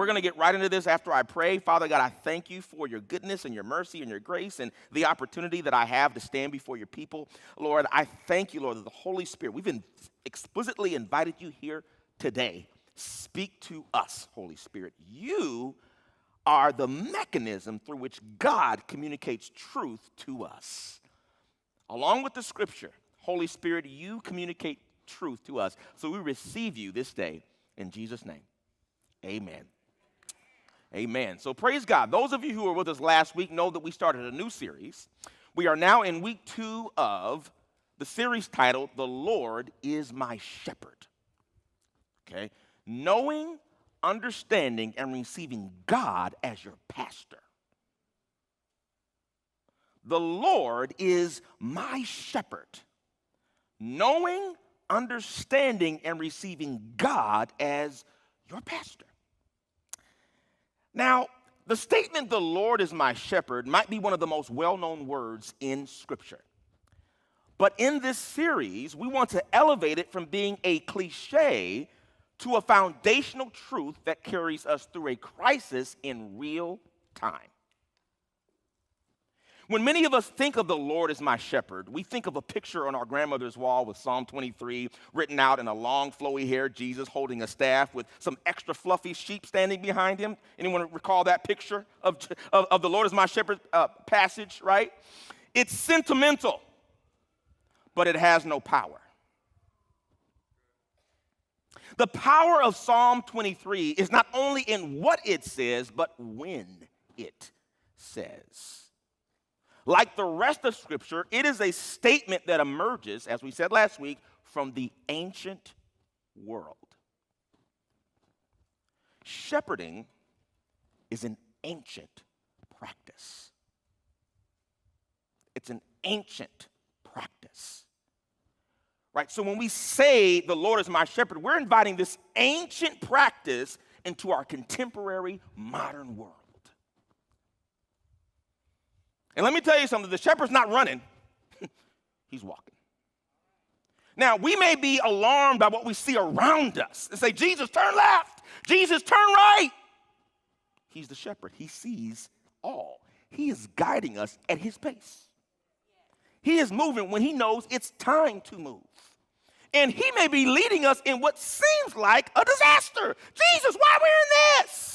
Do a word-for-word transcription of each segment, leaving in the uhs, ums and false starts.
we're going to get right into this after I pray. Father God, I thank you for your goodness and your mercy and your grace and the opportunity that I have to stand before your people. Lord, I thank you, Lord, that the Holy Spirit, we've been explicitly invited you here today. Speak to us, Holy Spirit. You are the mechanism through which God communicates truth to us. Along with the scripture, Holy Spirit, you communicate truth to us. So we receive you this day in Jesus' name. Amen. Amen. So praise God. Those of you who were with us last week know that we started a new series. We are now in week two of the series titled, The Lord is My Shepherd. Okay? Knowing, understanding, and receiving God as your pastor. The Lord is my shepherd. Knowing, understanding, and receiving God as your pastor. Now, the statement, the Lord is my shepherd, might be one of the most well-known words in Scripture. But in this series, we want to elevate it from being a cliche to a foundational truth that carries us through a crisis in real time. When many of us think of the Lord as my shepherd, we think of a picture on our grandmother's wall with Psalm twenty-three written out in a long, flowy-haired Jesus holding a staff with some extra fluffy sheep standing behind him. Anyone recall that picture of, of, of the Lord as my shepherd uh, passage, right? It's sentimental, but it has no power. The power of Psalm twenty-three is not only in what it says, but when it says. Like the rest of Scripture, it is a statement that emerges, as we said last week, from the ancient world. Shepherding is an ancient practice. It's an ancient practice. Right? So when we say the Lord is my shepherd, we're inviting this ancient practice into our contemporary modern world. And let me tell you something, the shepherd's not running, he's walking. Now, we may be alarmed by what we see around us and say, Jesus, turn left, Jesus, turn right. He's the shepherd, he sees all. He is guiding us at his pace. He is moving when he knows it's time to move. And he may be leading us in what seems like a disaster. Jesus, why are we in this?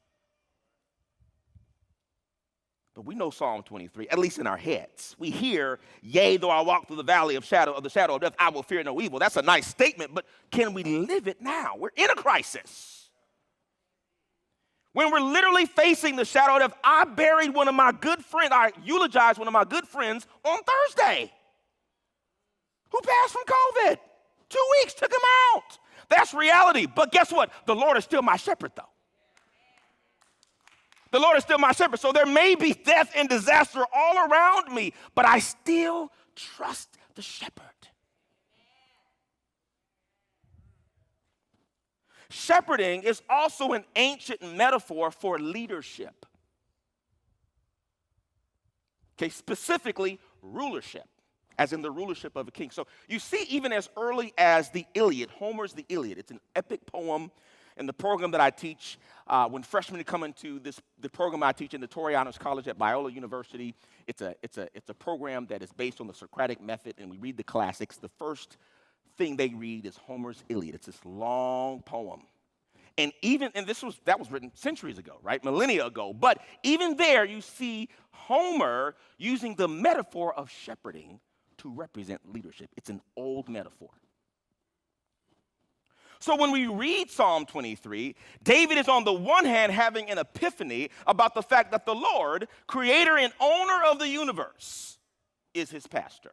But we know Psalm twenty-three, at least in our heads. We hear, yea, though I walk through the valley of shadow of the shadow of death, I will fear no evil. That's a nice statement, but can we live it now? We're in a crisis. When we're literally facing the shadow of death, I buried one of my good friends, I eulogized one of my good friends on Thursday who passed from COVID. Two weeks took him out. That's reality. But guess what? The Lord is still my shepherd, though. The Lord is still my shepherd. So there may be death and disaster all around me, but I still trust the shepherd. Shepherding is also an ancient metaphor for leadership. Okay, specifically rulership, as in the rulership of a king. So you see, even as early as the Iliad, Homer's The Iliad, it's an epic poem. In the program that I teach, uh, when freshmen come into this, the program I teach in the Torianos College at Biola University, it's a, it's, a, it's a program that is based on the Socratic method, and we read the classics. The first thing they read is Homer's Iliad. It's this long poem. And even, and this was, that was written centuries ago, right? Millennia ago. But even there, you see Homer using the metaphor of shepherding to represent leadership. It's an old metaphor. So when we read Psalm twenty-three, David is on the one hand having an epiphany about the fact that the Lord, creator and owner of the universe, is his pastor.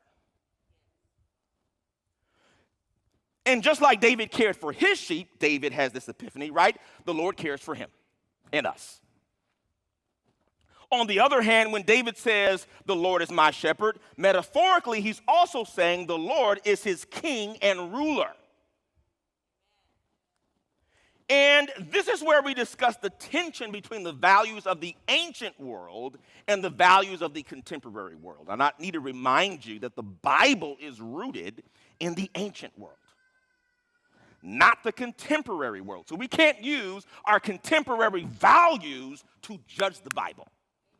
And just like David cared for his sheep, David has this epiphany, right? The Lord cares for him and us. On the other hand, when David says, the Lord is my shepherd, metaphorically, he's also saying the Lord is his king and ruler. And this is where we discuss the tension between the values of the ancient world and the values of the contemporary world. And I need to remind you that the Bible is rooted in the ancient world. not the contemporary world. So we can't use our contemporary values to judge the Bible.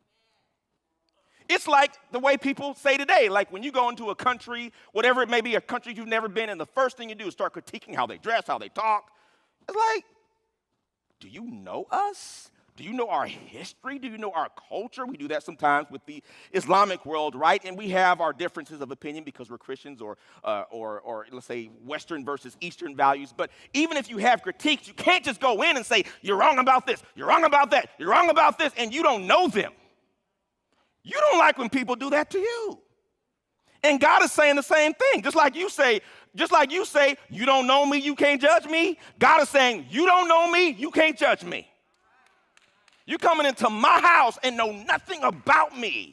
It's like the way people say today, like when you go into a country, whatever it may be, a country you've never been in, the first thing you do is start critiquing how they dress, how they talk. It's like, do you know us? Do you know our history? Do you know our culture? We do that sometimes with the Islamic world, right? And we have our differences of opinion because we're Christians or, uh, or, or let's say Western versus Eastern values. But even if you have critiques, you can't just go in and say, you're wrong about this, you're wrong about that, you're wrong about this, and you don't know them. You don't like when people do that to you. And God is saying the same thing. Just like you say, just like you say, you don't know me, you can't judge me. God is saying, you don't know me, you can't judge me. You coming into my house and know nothing about me.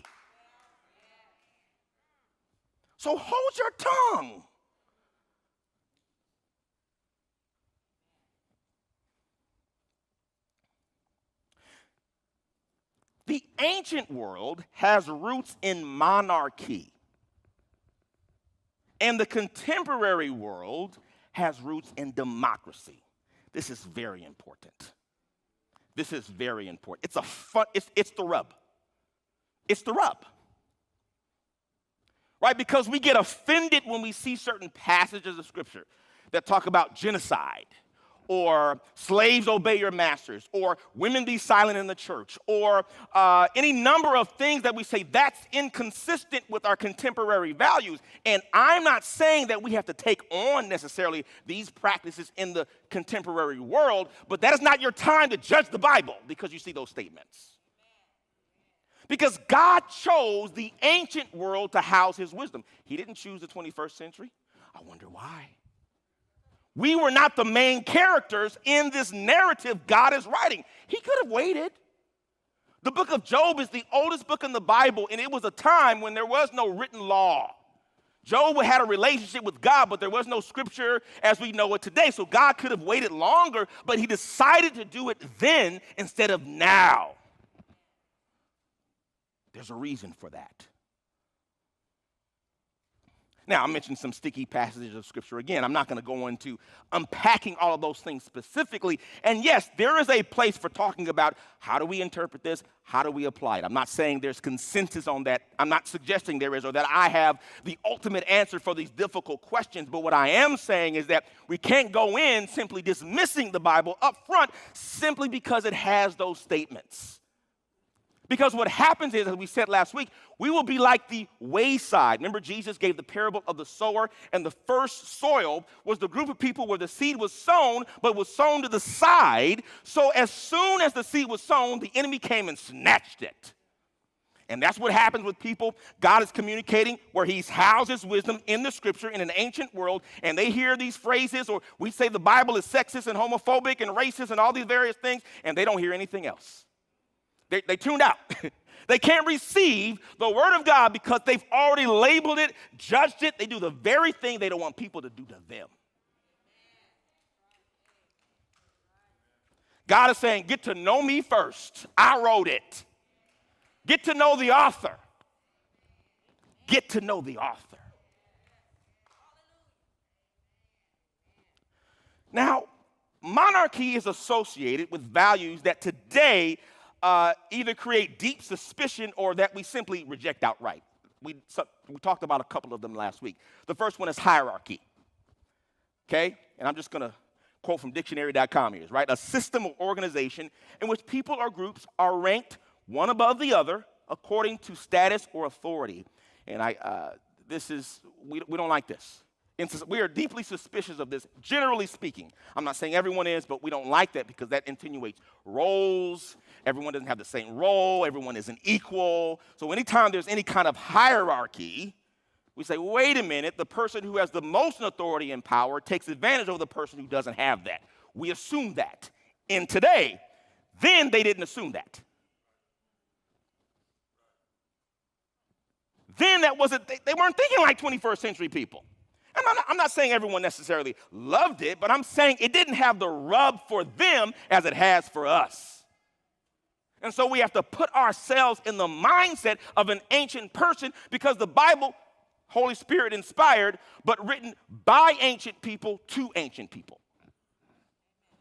So hold your tongue. The ancient world has roots in monarchy. And the contemporary world has roots in democracy. This is very important. This is very important. It's a fun, it's, it's the rub. It's the rub. Right? Because we get offended when we see certain passages of Scripture that talk about genocide, or slaves obey your masters, or women be silent in the church, or uh, any number of things that we say that's inconsistent with our contemporary values. And I'm not saying that we have to take on necessarily these practices in the contemporary world, but that is not your time to judge the Bible because you see those statements. Because God chose the ancient world to house his wisdom. He didn't choose the twenty-first century. I wonder why. We were not the main characters in this narrative God is writing. He could have waited. The book of Job is the oldest book in the Bible, and it was a time when there was no written law. Job had a relationship with God, but there was no scripture as we know it today. So God could have waited longer, but he decided to do it then instead of now. There's a reason for that. Now, I mentioned some sticky passages of Scripture. Again, I'm not going to go into unpacking all of those things specifically. And yes, there is a place for talking about how do we interpret this, how do we apply it. I'm not saying there's consensus on that. I'm not suggesting there is or that I have the ultimate answer for these difficult questions. But what I am saying is that we can't go in simply dismissing the Bible up front simply because it has those statements. Because what happens is, as we said last week, we will be like the wayside. Remember, Jesus gave the parable of the sower, and the first soil was the group of people where the seed was sown, but was sown to the side. So as soon as the seed was sown, the enemy came and snatched it. And that's what happens with people. God is communicating where he's housed his wisdom in the scripture in an ancient world, and they hear these phrases, or we say the Bible is sexist and homophobic and racist and all these various things, and they don't hear anything else. They, they tuned out. They can't receive the word of God because they've already labeled it, judged it. They do the very thing they don't want people to do to them. God is saying, get to know me first. I wrote it. Get to know the author. Get to know the author. Now, monarchy is associated with values that today Uh, either create deep suspicion or that we simply reject outright. We, so, we talked about a couple of them last week. The first one is hierarchy, okay? And I'm just going to quote from dictionary dot com here, right? A system of organization in which people or groups are ranked one above the other according to status or authority. And I, uh, this is, we, we don't like this. We are deeply suspicious of this, generally speaking. I'm not saying everyone is, but we don't like that because that insinuates roles. Everyone doesn't have the same role. Everyone isn't equal. So anytime there's any kind of hierarchy, we say, wait a minute, the person who has the most authority and power takes advantage of the person who doesn't have that. We assume that. And today, then they didn't assume that. Then that wasn't, they, they weren't thinking like twenty-first century people. And I'm not, I'm not saying everyone necessarily loved it, but I'm saying it didn't have the rub for them as it has for us. And so we have to put ourselves in the mindset of an ancient person because the Bible, Holy Spirit inspired, but written by ancient people to ancient people.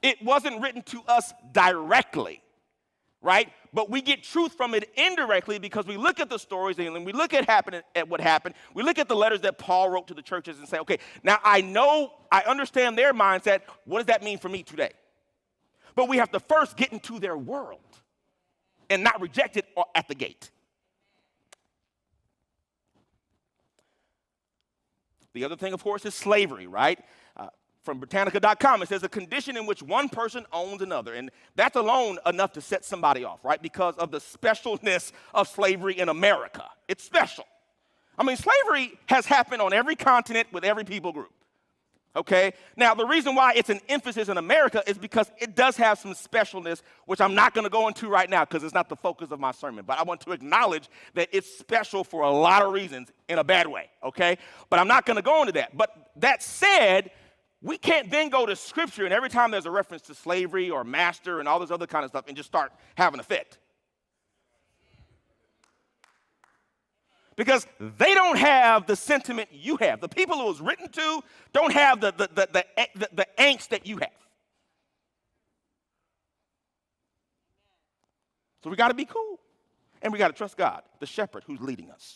it wasn't written to us directly, right? But we get truth from it indirectly because we look at the stories and we look at, happen, at what happened. We look at the letters that Paul wrote to the churches and say, okay, now I know, I understand their mindset. What does that mean for me today? But we have to first get into their world and not reject it at the gate. The other thing, of course, is slavery, right? Uh, from Britannica dot com, it says a condition in which one person owns another. And that's alone enough to set somebody off, right? Because of the specialness of slavery in America. It's special. I mean, slavery has happened on every continent with every people group. Okay? Now, the reason why it's an emphasis in America is because it does have some specialness, which I'm not going to go into right now because it's not the focus of my sermon. But I want to acknowledge that it's special for a lot of reasons in a bad way, okay? But I'm not going to go into that. But that said, we can't then go to Scripture and every time there's a reference to slavery or master and all this other kind of stuff and just start having a fit. Because they don't have the sentiment you have. The people it was written to don't have the, the, the, the, the, the angst that you have. So we got to be cool. And we got to trust God, the shepherd who's leading us.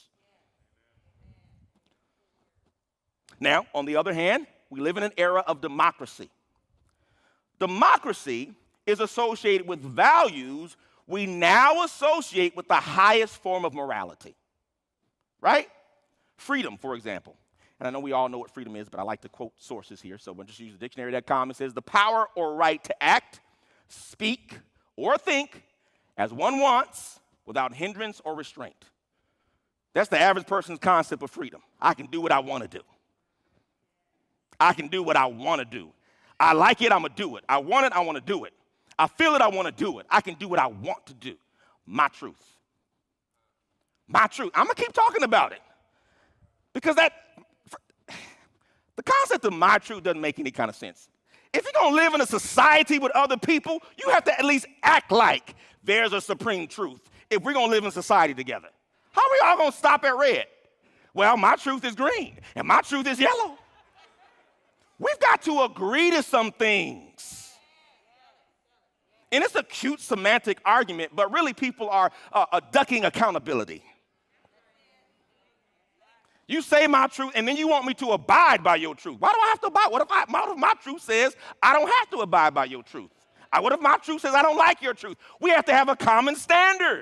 Now, on the other hand, we live in an era of democracy. Democracy is associated with values we now associate with the highest form of morality. Right? Freedom, for example. And I know we all know what freedom is, but I like to quote sources here. So we'll just use dictionary dot com. It says, the power or right to act, speak, or think as one wants without hindrance or restraint. That's the average person's concept of freedom. I can do what I want to do. I can do what I want to do. I like it, I'm going to do it. I want it, I want to do it. I feel it, I want to do it. I can do what I want to do. My truth. My truth. I'm going to keep talking about it. Because that, the concept of my truth doesn't make any kind of sense. If you're going to live in a society with other people, you have to at least act like there's a supreme truth if we're going to live in society together. How are we all going to stop at red? Well, my truth is green, and my truth is yellow. We've got to agree to some things. And it's a cute semantic argument, but really people are uh, uh, ducking accountability. You say my truth, and then you want me to abide by your truth. Why do I have to abide? What if, I, what if my truth says I don't have to abide by your truth? I, what if my truth says I don't like your truth? We have to have a common standard.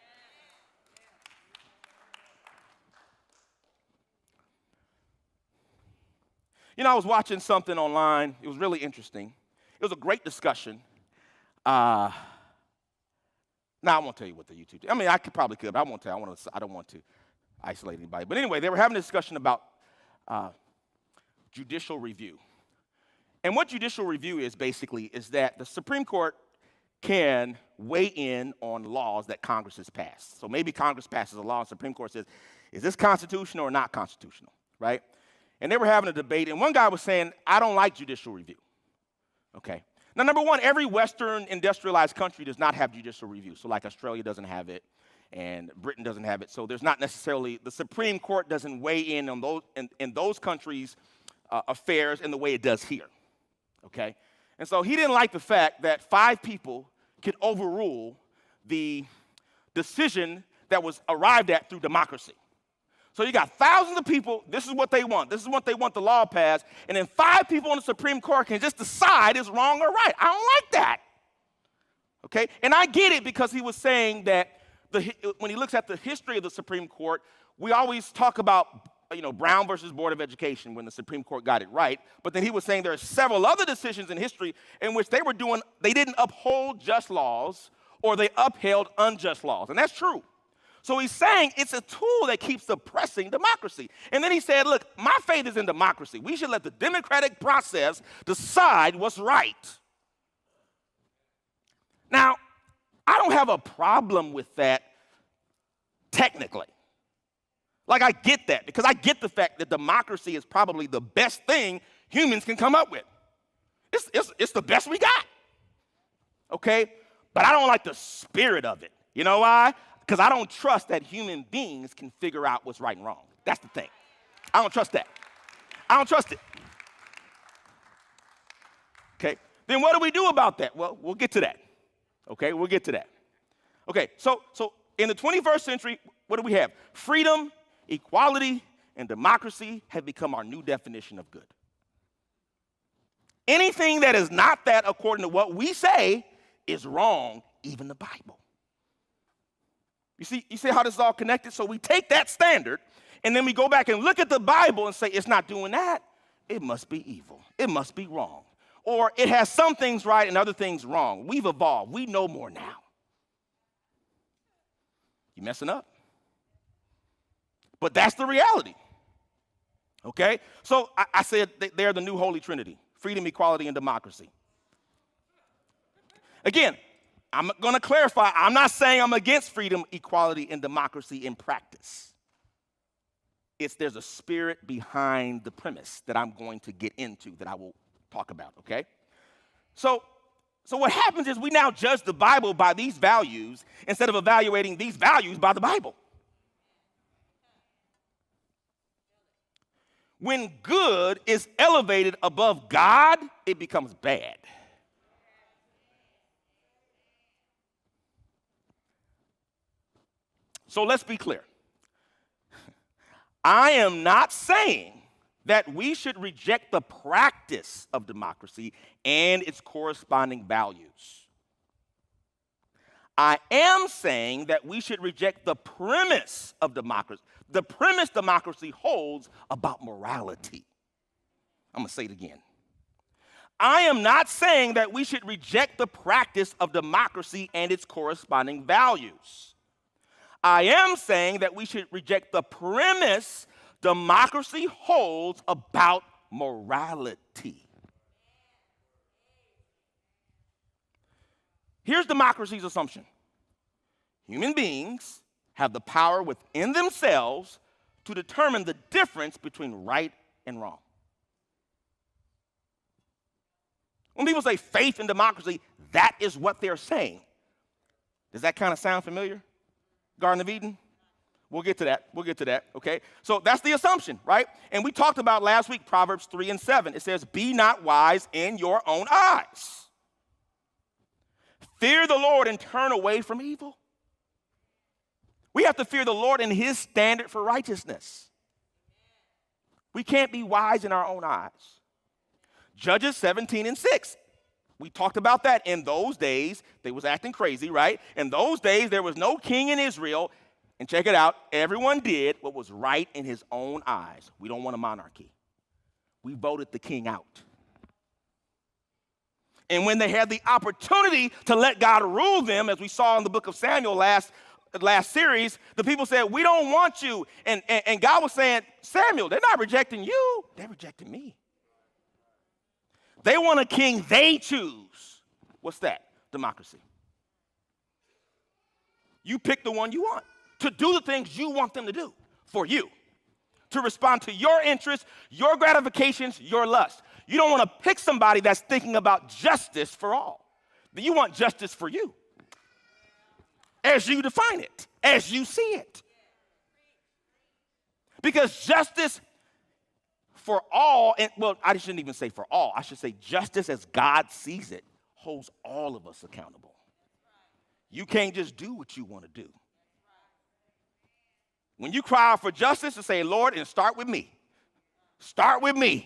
You know, I was watching something online. It was really interesting. It was a great discussion. Uh, now, I won't tell you what the YouTube. I mean, I could probably could, but I won't tell. I want to. I don't want to isolate anybody. But anyway, they were having a discussion about uh, judicial review. And what judicial review is basically is that the Supreme Court can weigh in on laws that Congress has passed. So maybe Congress passes a law, and the Supreme Court says, is this constitutional or not constitutional, right? And they were having a debate, and one guy was saying, I don't like judicial review. Okay. Now, number one, every Western industrialized country does not have judicial review. So like Australia doesn't have it, and Britain doesn't have it. So there's not necessarily, the Supreme Court doesn't weigh in on those, in, in those countries' uh, affairs in the way it does here. Okay. And so he didn't like the fact that five people could overrule the decision that was arrived at through democracy. So you got thousands of people, this is what they want. This is what they want the law passed. And then five people on the Supreme Court can just decide it's wrong or right. I don't like that. Okay? And I get it because he was saying that the, when he looks at the history of the Supreme Court, we always talk about, you know, Brown versus Board of Education when the Supreme Court got it right. But then he was saying there are several other decisions in history in which they were doing, they didn't uphold just laws or they upheld unjust laws. And that's true. So he's saying it's a tool that keeps suppressing democracy. And then he said, look, my faith is in democracy. We should let the democratic process decide what's right. Now, I don't have a problem with that technically. Like, I get that because I get the fact that democracy is probably the best thing humans can come up with. It's, it's, it's the best we got. Okay? But I don't like the spirit of it. You know why? Because I don't trust that human beings can figure out what's right and wrong. That's the thing. I don't trust that. I don't trust it. Okay? Then what do we do about that? Well, we'll get to that. Okay, we'll get to that. Okay, so so in the twenty-first century, what do we have? Freedom, equality, and democracy have become our new definition of good. Anything that is not that according to what we say is wrong, even the Bible. You see, you see how this is all connected? So we take that standard, and then we go back and look at the Bible and say, it's not doing that. It must be evil. It must be wrong. Or it has some things right and other things wrong. We've evolved. We know more now. You messing up. But that's the reality. Okay? So I, I said they're the new Holy Trinity. Freedom, equality, and democracy. Again, I'm going to clarify. I'm not saying I'm against freedom, equality, and democracy in practice. It's there's a spirit behind the premise that I'm going to get into that I will talk about, okay? So, so what happens is we now judge the Bible by these values instead of evaluating these values by the Bible. When good is elevated above God, it becomes bad. So let's be clear. I am not saying that we should reject the practice of democracy and its corresponding values. I am saying that we should reject the premise of democracy, the premise democracy holds about morality. I'm going to say it again. I am not saying that we should reject the practice of democracy and its corresponding values. I am saying that we should reject the premise democracy holds about morality. Here's democracy's assumption. Human beings have the power within themselves to determine the difference between right and wrong. When people say faith and democracy, that is what they're saying. Does that kind of sound familiar? Garden of Eden? We'll get to that. We'll get to that, okay? So that's the assumption, right? And we talked about last week, Proverbs three and seven. It says, be not wise in your own eyes. Fear the Lord and turn away from evil. We have to fear the Lord and his standard for righteousness. We can't be wise in our own eyes. Judges seventeen and six. We talked about that. In those days, they was acting crazy, right? In those days, there was no king in Israel. And check it out. Everyone did what was right in his own eyes. We don't want a monarchy. We voted the king out. And when they had the opportunity to let God rule them, as we saw in the book of Samuel last last series, the people said, we don't want you. And, and, and God was saying, Samuel, they're not rejecting you. They're rejecting me. They want a king they choose. What's that? Democracy. You pick the one you want to do the things you want them to do for you, to respond to your interests, your gratifications, your lust. You don't want to pick somebody that's thinking about justice for all. You want justice for you, as you define it, as you see it. Because justice for all, and well, I shouldn't even say for all, I should say justice as God sees it holds all of us accountable. You can't just do what you want to do. When you cry out for justice and say, Lord, and start with me. Start with me.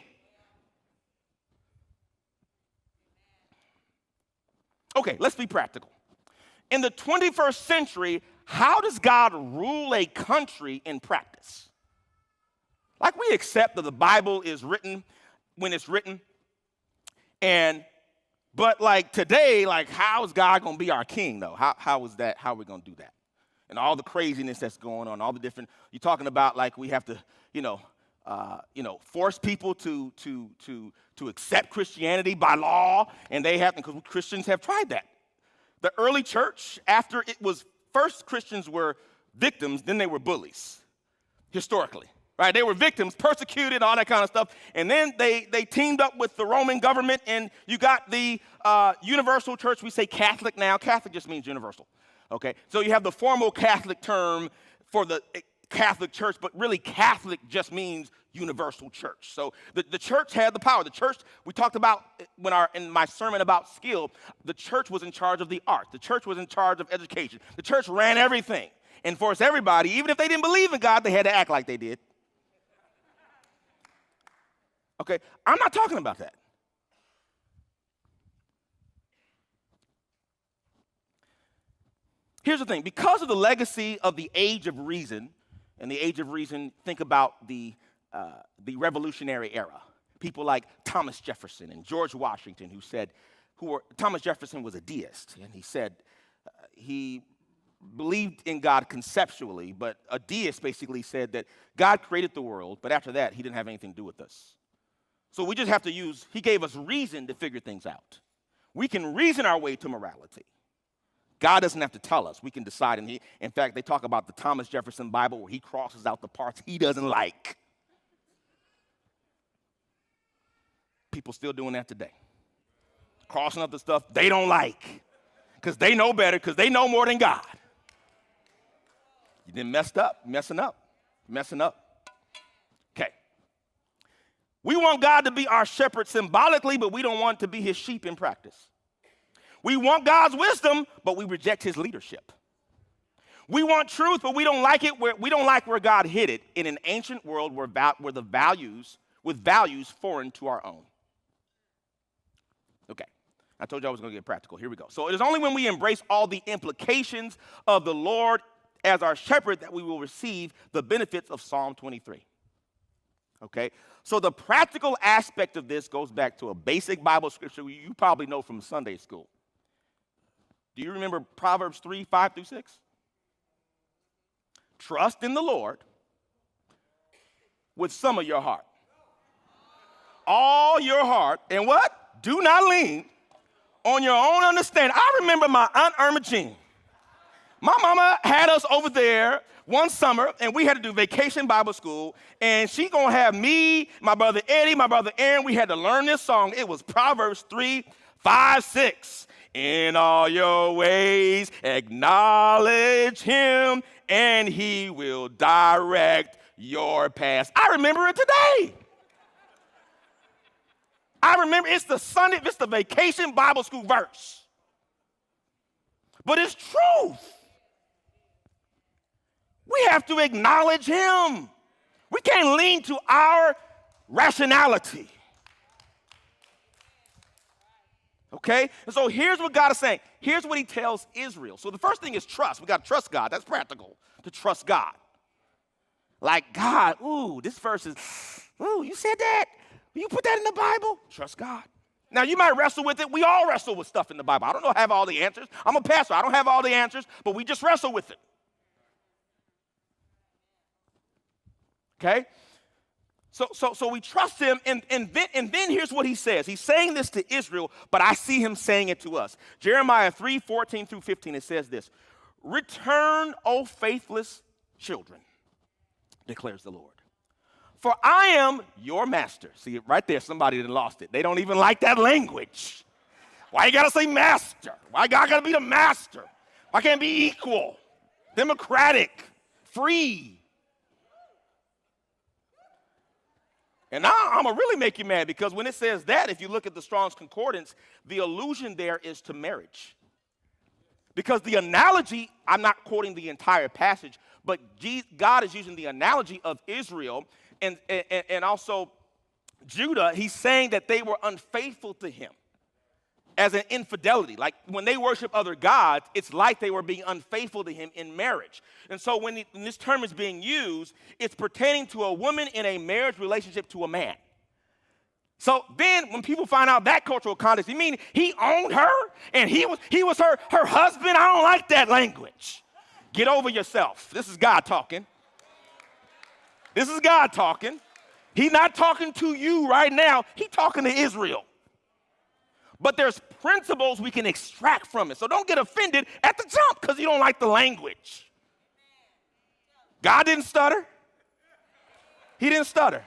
Okay, let's be practical. In the twenty-first century, how does God rule a country in practice? Like, we accept that the Bible is written when it's written, and but like today, like, how is God going to be our king, though? How how is that? How are we going to do that? And all the craziness that's going on, all the different, you're talking about like we have to, you know, uh, you know, force people to to to to accept Christianity by law, and they have, because Christians have tried that. The early church, after it was, first Christians were victims, then they were bullies, historically. Right, they were victims, persecuted, all that kind of stuff. And then they, they teamed up with the Roman government, and you got the uh, universal church. We say Catholic now. Catholic just means universal, okay? So you have the formal Catholic term for the Catholic church, but really Catholic just means universal church. So the, the church had the power. The church, we talked about when our in my sermon about skill, the church was in charge of the art. The church was in charge of education. The church ran everything and forced everybody, even if they didn't believe in God, they had to act like they did. Okay, I'm not talking about that. Here's the thing. Because of the legacy of the age of reason, and the age of reason, think about the, uh, the Revolutionary era. People like Thomas Jefferson and George Washington who said, who were, Thomas Jefferson was a deist, and he said uh, he believed in God conceptually, but a deist basically said that God created the world, but after that, he didn't have anything to do with us. So we just have to use, he gave us reason to figure things out. We can reason our way to morality. God doesn't have to tell us. We can decide. And he, in fact, they talk about the Thomas Jefferson Bible where he crosses out the parts he doesn't like. People still doing that today. Crossing out the stuff they don't like because they know better, because they know more than God. You didn't messed up, messing up, messing up. Okay. We want God to be our shepherd symbolically, but we don't want to be his sheep in practice. We want God's wisdom, but we reject his leadership. We want truth, but we don't like it where we don't like where God hid it in an ancient world where, va- where the values, with values foreign to our own. Okay, I told you I was going to get practical. Here we go. So it is only when we embrace all the implications of the Lord as our shepherd that we will receive the benefits of Psalm twenty-three. Okay, so the practical aspect of this goes back to a basic Bible scripture you probably know from Sunday school. Do you remember Proverbs three, five through six? Trust in the Lord with some of your heart. All your heart. And what? Do not lean on your own understanding. I remember my Aunt Irma Jean. My mama had us over there one summer, and we had to do vacation Bible school, and she gonna have me, my brother Eddie, my brother Aaron. We had to learn this song. It was Proverbs three, five, six. In all your ways, acknowledge him, and he will direct your path. I remember it today. I remember it's the Sunday, it's the vacation Bible school verse. But it's truth. We have to acknowledge him. We can't lean to our rationality. Okay? And so here's what God is saying. Here's what he tells Israel. So the first thing is trust. We got to trust God. That's practical, to trust God. Like, God, ooh, this verse is, ooh, you said that? You put that in the Bible? Trust God. Now, you might wrestle with it. We all wrestle with stuff in the Bible. I don't know have all the answers. I'm a pastor. I don't have all the answers, but we just wrestle with it. Okay? So, so, so we trust him, and, and, then, and then here's what he says. He's saying this to Israel, but I see him saying it to us. Jeremiah three, fourteen through fifteen, it says this. Return, O faithless children, declares the Lord. For I am your master. See, right there, somebody that lost it. They don't even like that language. Why you gotta say master? Why God gotta be the master? Why can't it be equal, democratic, free? And now I'm going to really make you mad, because when it says that, if you look at the Strong's Concordance, the allusion there is to marriage. Because the analogy, I'm not quoting the entire passage, but God is using the analogy of Israel and, and, and also Judah. He's saying that they were unfaithful to him as an infidelity. Like when they worship other gods, it's like they were being unfaithful to him in marriage. And so when, it, when this term is being used, it's pertaining to a woman in a marriage relationship to a man. So then when people find out that cultural context, you mean he owned her and he was, he was her, her husband? I don't like that language. Get over yourself. This is God talking. This is God talking. He's not talking to you right now. He's talking to Israel. But there's principles we can extract from it. So don't get offended at the jump because you don't like the language. God didn't stutter. He didn't stutter.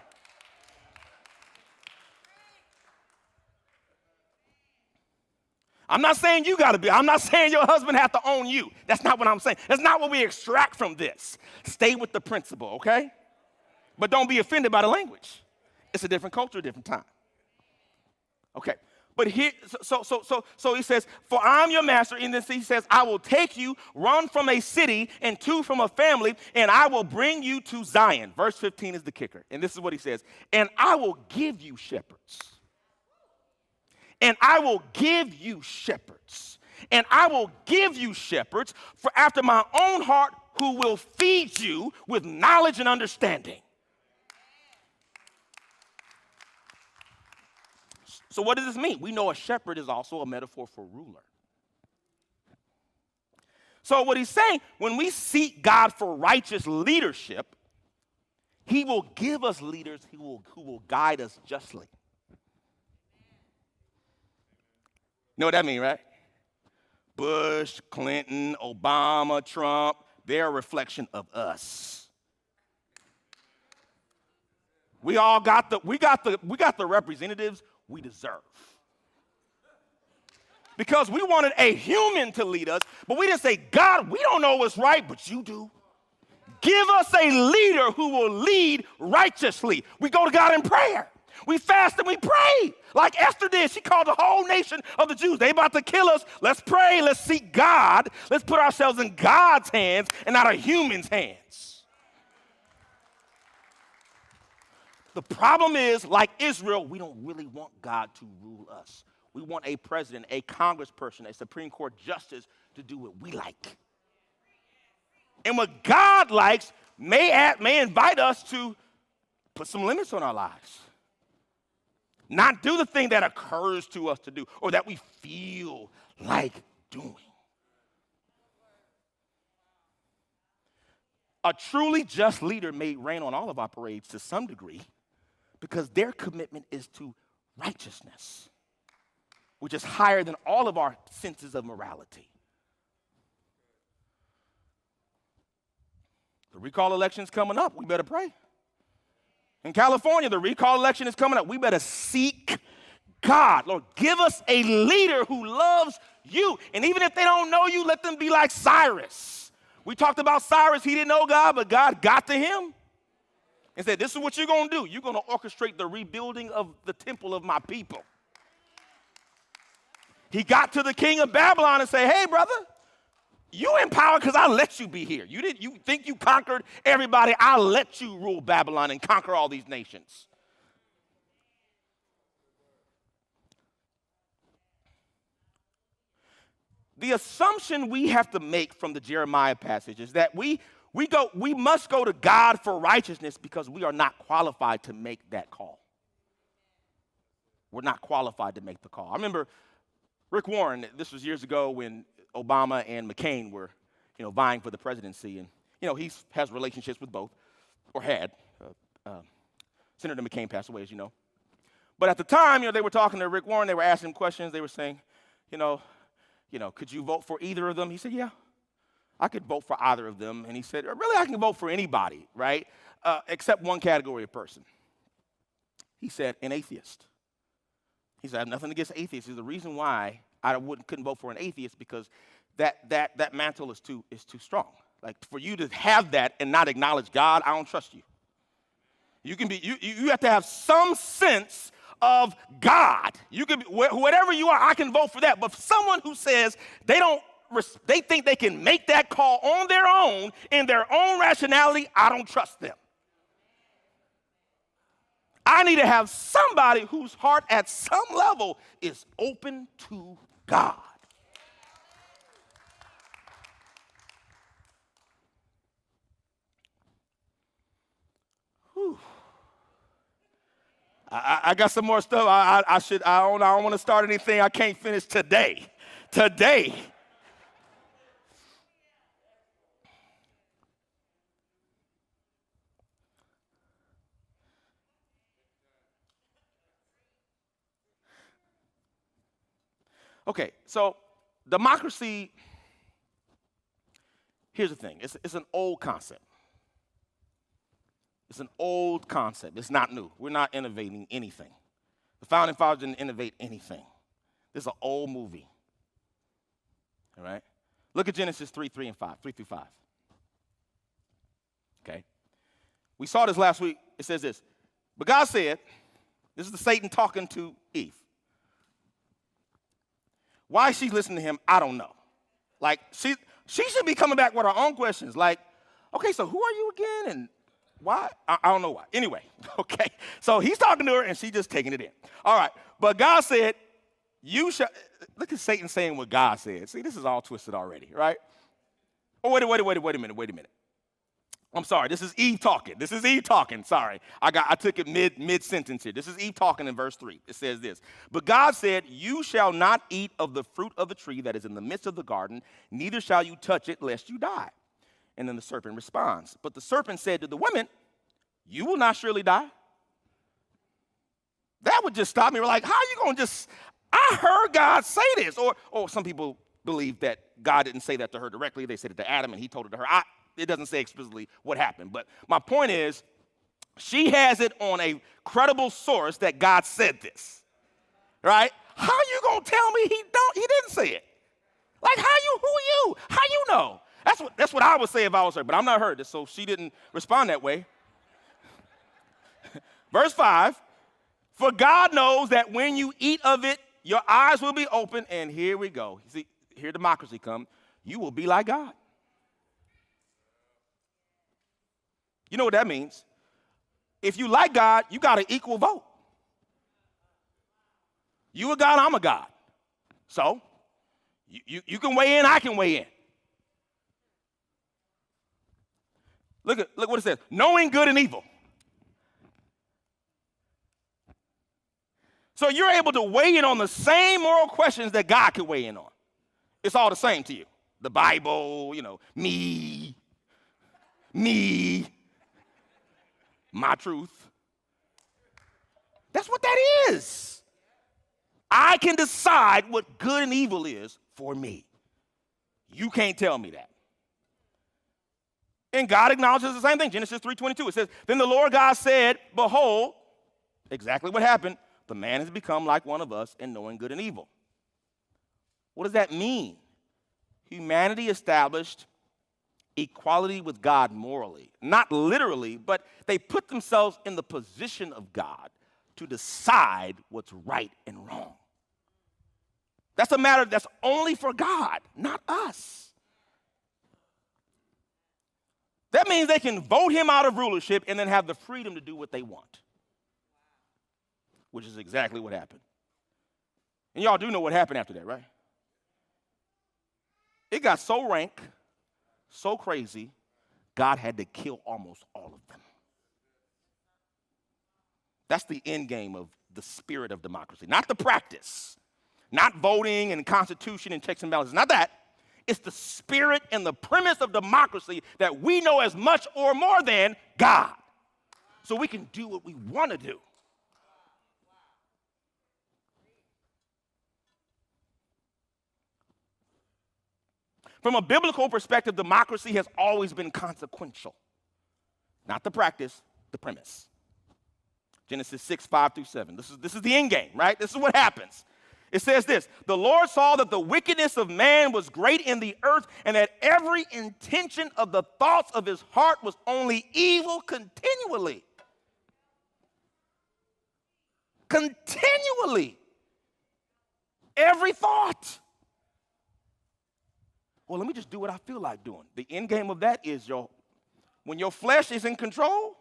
I'm not saying you got to be. I'm not saying your husband has to own you. That's not what I'm saying. That's not what we extract from this. Stay with the principle, okay? But don't be offended by the language. It's a different culture, a different time. Okay. But here, so, so, so, so he says, for I'm your master. And then he says, I will take you, run from a city and two from a family, and I will bring you to Zion. Verse fifteen is the kicker. And this is what he says. And I will give you shepherds. And I will give you shepherds. And I will give you shepherds for after my own heart, who will feed you with knowledge and understanding. So what does this mean? We know a shepherd is also a metaphor for ruler. So what he's saying, when we seek God for righteous leadership, he will give us leaders who will, who will guide us justly. You know what that means, right? Bush, Clinton, Obama, Trump, they're a reflection of us. We all got the, we got the, we got the representatives we deserve. Because we wanted a human to lead us, but we didn't say, God, we don't know what's right, but you do. Give us a leader who will lead righteously. We go to God in prayer. We fast and we pray like Esther did. She called the whole nation of the Jews. They about to kill us. Let's pray. Let's seek God. Let's put ourselves in God's hands and not a human's hands. The problem is, like Israel, we don't really want God to rule us. We want a president, a congressperson, a Supreme Court justice to do what we like. And what God likes may, add, may invite us to put some limits on our lives. Not do the thing that occurs to us to do or that we feel like doing. A truly just leader may rain on all of our parades to some degree, because their commitment is to righteousness, which is higher than all of our senses of morality. The recall election's coming up. We better pray. In California, the recall election is coming up. We better seek God. Lord, give us a leader who loves you. And even if they don't know you, let them be like Cyrus. We talked about Cyrus. He didn't know God, but God got to him and said, this is what you're going to do. You're going to orchestrate the rebuilding of the temple of my people. He got to the king of Babylon and said, hey, brother, you in power because I let you be here. You didn't. You think you conquered everybody. I'll let you rule Babylon and conquer all these nations. The assumption we have to make from the Jeremiah passage is that we We go, we must go to God for righteousness because we are not qualified to make that call. We're not qualified to make the call. I remember Rick Warren, this was years ago when Obama and McCain were, you know, vying for the presidency. And, you know, he has relationships with both, or had. Uh, uh, Senator McCain passed away, as you know. But at the time, you know, they were talking to Rick Warren. They were asking him questions. They were saying, you know, you know, could you vote for either of them? He said, yeah. I could vote for either of them. And he said, really, I can vote for anybody, right? Uh, except one category of person. He said, an atheist. He said, I have nothing against atheists. The reason why I wouldn't, couldn't vote for an atheist because that, that, that mantle is too, is too strong. Like, for you to have that and not acknowledge God, I don't trust you. You can be, you, you have to have some sense of God. You can be, wh- whatever you are, I can vote for that. But for someone who says they don't, they think they can make that call on their own, in their own rationality, I don't trust them. I need to have somebody whose heart at some level is open to God. Whew. I, I got some more stuff. I, I, I should. I don't. I don't want to start anything I can't finish today. Today. Okay, so democracy, here's the thing. It's, it's an old concept. It's an old concept. It's not new. We're not innovating anything. The founding fathers didn't innovate anything. This is an old movie. All right? Look at Genesis three, three, and five, three through five. Okay? We saw this last week It says this. But God said, this is the Satan talking to Eve. Why she's listening to him, I don't know. Like, she, she should be coming back with her own questions. Like, okay, so who are you again? And why? I, I don't know why. Anyway, okay. So he's talking to her, and she's just taking it in. All right. But God said, you shall, look at Satan saying what God said. See, this is all twisted already, right? Oh, wait, wait, wait, wait a minute, wait a minute. I'm sorry, this is Eve talking. This is Eve talking, sorry. I got I took it mid, mid-sentence here. This is Eve talking in verse three. It says this, but God said, you shall not eat of the fruit of the tree that is in the midst of the garden, neither shall you touch it, lest you die. And then the serpent responds, but the serpent said to the woman, you will not surely die. That would just stop me. We're like, how are you going to just, I heard God say this. Or, or some people believe that God didn't say that to her directly. They said it to Adam, and he told it to her. I, It doesn't say explicitly what happened. But my point is, she has it on a credible source that God said this, right? How you going to tell me he don't? He didn't say it. Like, how you, who are you? How you know? That's what, that's what I would say if I was her, but I'm not her, so she didn't respond that way. Verse five, for God knows that when you eat of it, your eyes will be open, and here we go. See, here democracy come. You will be like God. You know what that means? If you like God, you got an equal vote. You a God, I'm a God. So, you, you, you can weigh in, I can weigh in. Look at look what it says. Knowing good and evil. So you're able to weigh in on the same moral questions that God could weigh in on. It's all the same to you. The Bible, you know, me, me. My truth. That's what that is. I can decide what good and evil is for me. You can't tell me that. And God acknowledges the same thing. Genesis three twenty-two, it says, then the Lord God said, behold, exactly what happened. The man has become like one of us in knowing good and evil. What does that mean? Humanity established equality with God morally. Not literally, but they put themselves in the position of God to decide what's right and wrong. That's a matter that's only for God, not us. That means they can vote him out of rulership and then have the freedom to do what they want, which is exactly what happened. And y'all do know what happened after that, right? It got so rank, so crazy, God had to kill almost all of them. That's the end game of the spirit of democracy, not the practice, not voting and constitution and checks and balances, not that. It's the spirit and the premise of democracy that we know as much or more than God. So we can do what we want to do. From a biblical perspective, democracy has always been consequential. Not the practice, the premise. Genesis six, five through seven. This is, this is the end game, right? This is what happens. It says this, the Lord saw that the wickedness of man was great in the earth, and that every intention of the thoughts of his heart was only evil continually. Continually. Every thought. Well, let me just do what I feel like doing. The end game of that is your, when your flesh is in control.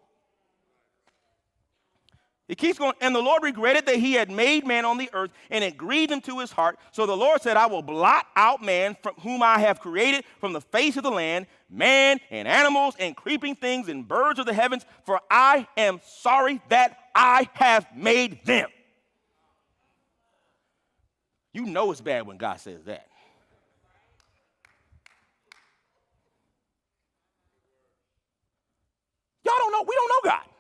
It keeps going, and the Lord regretted that he had made man on the earth, and it grieved him to his heart. So the Lord said, I will blot out man from whom I have created from the face of the land, man and animals and creeping things and birds of the heavens, for I am sorry that I have made them. You know it's bad when God says that. Y'all don't know, we don't know God.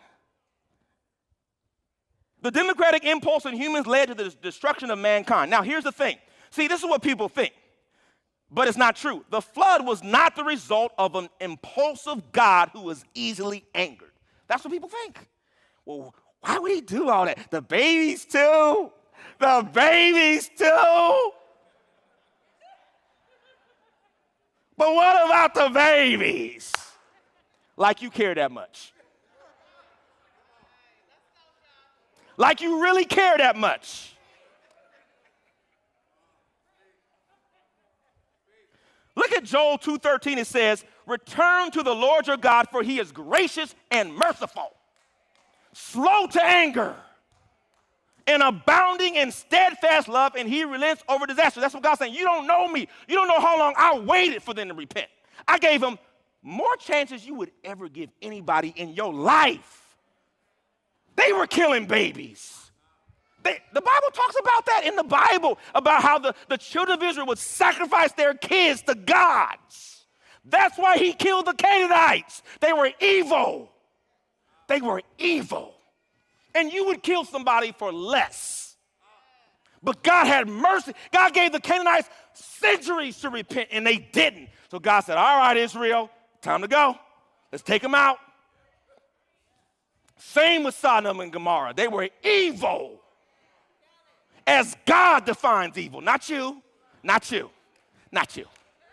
The democratic impulse in humans led to the destruction of mankind. Now, here's the thing. See, this is what people think, but it's not true. The flood was not the result of an impulsive God who was easily angered. That's what people think. Well, why would he do all that? The babies too. The babies too. But what about the babies? Like you care that much. Like you really care that much. Look at Joel two thirteen. It says, return to the Lord your God, for he is gracious and merciful, slow to anger, and abounding in steadfast love, and he relents over disaster. That's what God's saying. You don't know me. You don't know how long I waited for them to repent. I gave them more chances you would ever give anybody in your life. They were killing babies. They, the Bible talks about that in the Bible, about how the, the children of Israel would sacrifice their kids to gods. That's why he killed the Canaanites. They were evil. They were evil. And you would kill somebody for less. But God had mercy. God gave the Canaanites centuries to repent, and they didn't. So God said, all right, Israel, time to go. Let's take them out. Same with Sodom and Gomorrah. They were evil. As God defines evil, not you, not you, not you.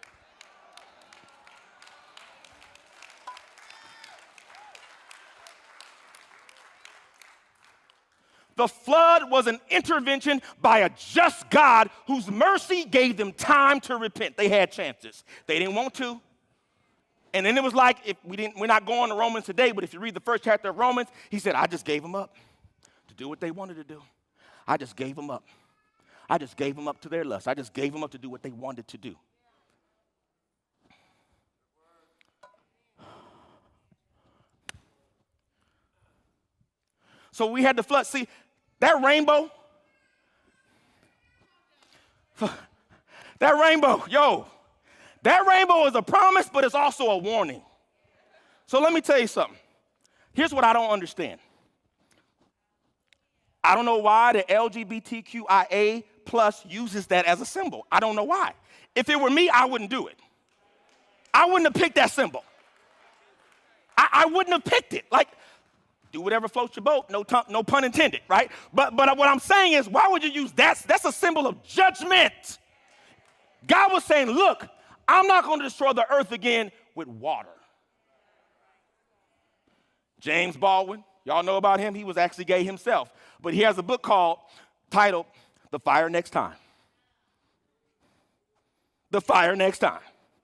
The flood was an intervention by a just God whose mercy gave them time to repent. They had chances. They didn't want to. And then it was like, if we didn't, we're not going to Romans today, but if you read the first chapter of Romans, he said, I just gave them up to do what they wanted to do. I just gave them up. I just gave them up to their lust. I just gave them up to do what they wanted to do. So we had the flood. See, that rainbow, that rainbow, yo, that rainbow is a promise, but it's also a warning. So let me tell you something. Here's what I don't understand. I don't know why the L G B T Q I A plus uses that as a symbol. I don't know why. If it were me, I wouldn't do it. I wouldn't have picked that symbol. I, I wouldn't have picked it. Like, do whatever floats your boat, no, t- no pun intended, right? But, but what I'm saying is, why would you use that? That's a symbol of judgment. God was saying, look, I'm not going to destroy the earth again with water. James Baldwin, y'all know about him. He was actually gay himself. But he has a book called, titled, The Fire Next Time. The Fire Next Time.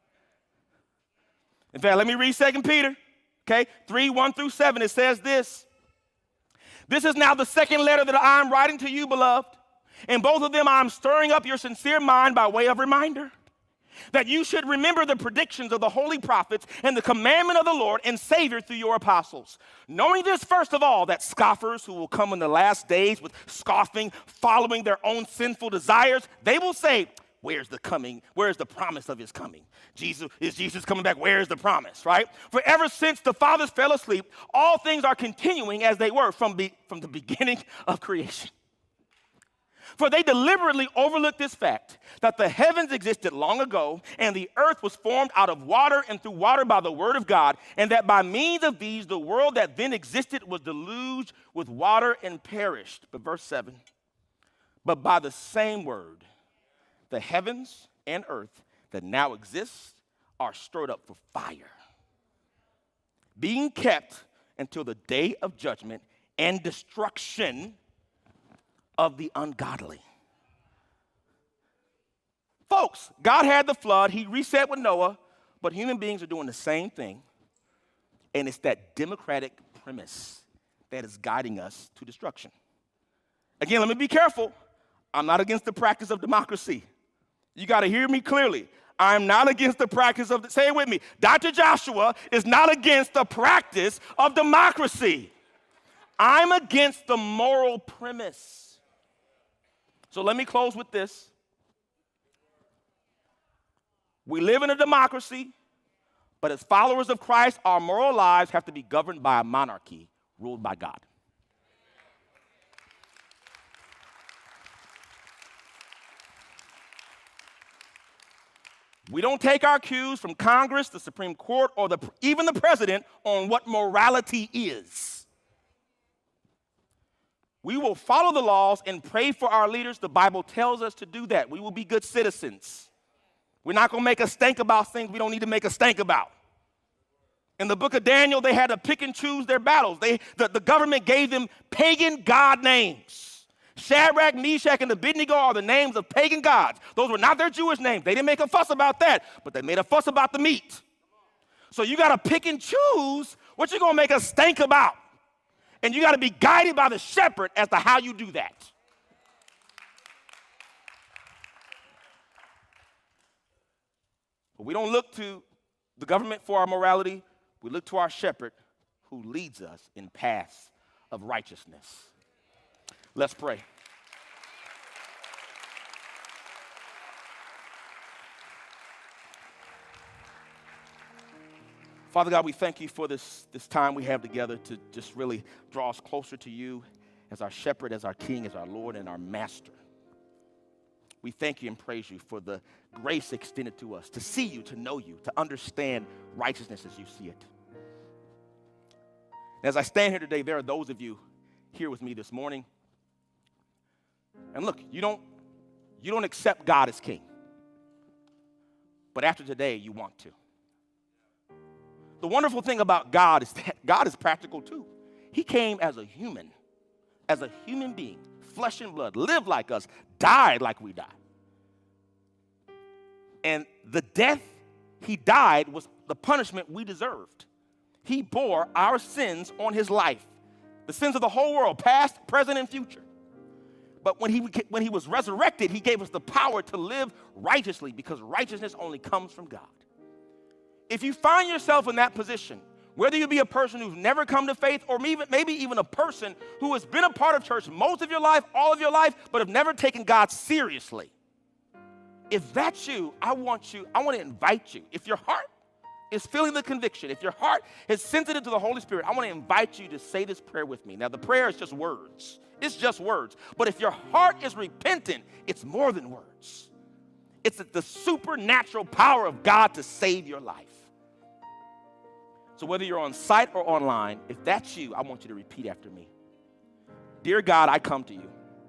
In fact, let me read Second Peter, okay? three, one through seven, it says this. This is now the second letter that I am writing to you, beloved. In both of them, I am stirring up your sincere mind by way of reminder, that you should remember the predictions of the holy prophets and the commandment of the Lord and Savior through your apostles. Knowing this, first of all, that scoffers who will come in the last days with scoffing, following their own sinful desires, they will say, where's the coming? Where's the promise of his coming? Jesus, is Jesus coming back? Where's the promise, right? For ever since the fathers fell asleep, all things are continuing as they were from, be, from the beginning of creation. For they deliberately overlooked this fact, that the heavens existed long ago, and the earth was formed out of water and through water by the word of God, and that by means of these, the world that then existed was deluged with water and perished. But verse seven, but by the same word, the heavens and earth that now exist are stirred up for fire, being kept until the day of judgment and destruction of the ungodly. Folks, God had the flood. He reset with Noah, but human beings are doing the same thing, and it's that democratic premise that is guiding us to destruction. Again, let me be careful. I'm not against the practice of democracy. You got to hear me clearly. I'm not against the practice of, the, say it with me, Doctor Joshua is not against the practice of democracy. I'm against the moral premise. So let me close with this. We live in a democracy, but as followers of Christ, our moral lives have to be governed by a monarchy ruled by God. We don't take our cues from Congress, the Supreme Court, or the, even the president on what morality is. We will follow the laws and pray for our leaders. The Bible tells us to do that. We will be good citizens. We're not going to make a stink about things we don't need to make a stink about. In the book of Daniel, they had to pick and choose their battles. They, the, the government gave them pagan god names. Shadrach, Meshach, and Abednego are the names of pagan gods. Those were not their Jewish names. They didn't make a fuss about that, but they made a fuss about the meat. So you got to pick and choose what you're going to make a stank about. And you got to be guided by the shepherd as to how you do that. But we don't look to the government for our morality. We look to our shepherd who leads us in paths of righteousness. Let's pray. Father God, we thank you for this, this time we have together to just really draw us closer to you as our shepherd, as our king, as our Lord, and our master. We thank you and praise you for the grace extended to us, to see you, to know you, to understand righteousness as you see it. And as I stand here today, there are those of you here with me this morning. And look, you don't, you don't accept God as king. But after today, you want to. The wonderful thing about God is that God is practical too. He came as a human, as a human being, flesh and blood, lived like us, died like we died. And the death he died was the punishment we deserved. He bore our sins on his life, the sins of the whole world, past, present, and future. But when he, when he was resurrected, he gave us the power to live righteously because righteousness only comes from God. If you find yourself in that position, whether you be a person who's never come to faith or maybe, maybe even a person who has been a part of church most of your life, all of your life, but have never taken God seriously, if that's you, I want you, I want to invite you. If your heart is feeling the conviction, if your heart is sensitive to the Holy Spirit, I want to invite you to say this prayer with me. Now, the prayer is just words. It's just words. But if your heart is repentant, it's more than words. It's the supernatural power of God to save your life. So whether you're on site or online, if that's you, I want you to repeat after me. Dear God, I come to you.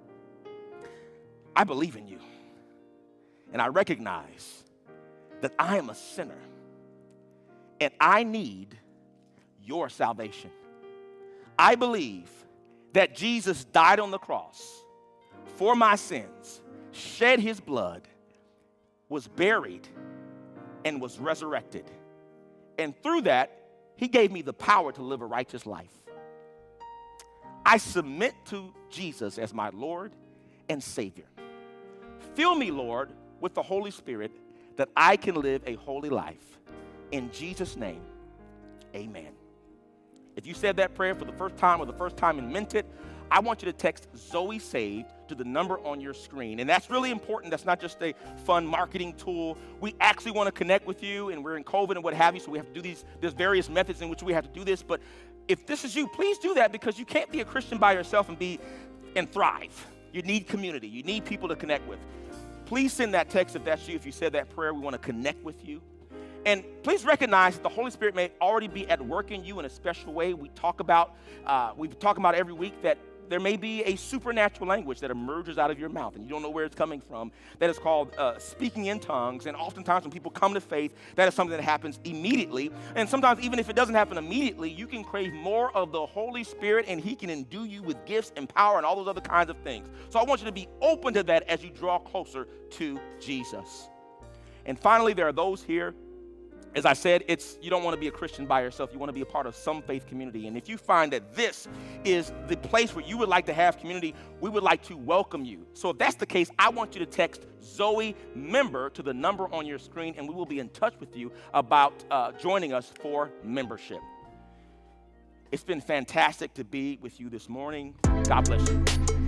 I believe in you. And I recognize that I am a sinner. And I need your salvation. I believe that Jesus died on the cross for my sins, shed his blood, was buried, and was resurrected. And through that, he gave me the power to live a righteous life. I submit to Jesus as my Lord and Savior. Fill me, Lord, with the Holy Spirit that I can live a holy life. In Jesus' name, amen. If you said that prayer for the first time or the first time and meant it, I want you to text Zoe Saved to the number on your screen. And that's really important. That's not just a fun marketing tool. We actually want to connect with you, and we're in COVID and what have you, so we have to do these, there's various methods in which we have to do this. But if this is you, please do that because you can't be a Christian by yourself and be and thrive. You need community. You need people to connect with. Please send that text if that's you. If you said that prayer, we want to connect with you. And please recognize that the Holy Spirit may already be at work in you in a special way. We talk about, uh, we talk about every week that there may be a supernatural language that emerges out of your mouth, and you don't know where it's coming from. That is called uh, speaking in tongues. And oftentimes when people come to faith, that is something that happens immediately. And sometimes even if it doesn't happen immediately, you can crave more of the Holy Spirit, and he can endue you with gifts and power and all those other kinds of things. So I want you to be open to that as you draw closer to Jesus. And finally, there are those here. As I said, it's you don't want to be a Christian by yourself. You want to be a part of some faith community. And if you find that this is the place where you would like to have community, we would like to welcome you. So if that's the case, I want you to text Zoe Member to the number on your screen, and we will be in touch with you about uh, joining us for membership. It's been fantastic to be with you this morning. God bless you.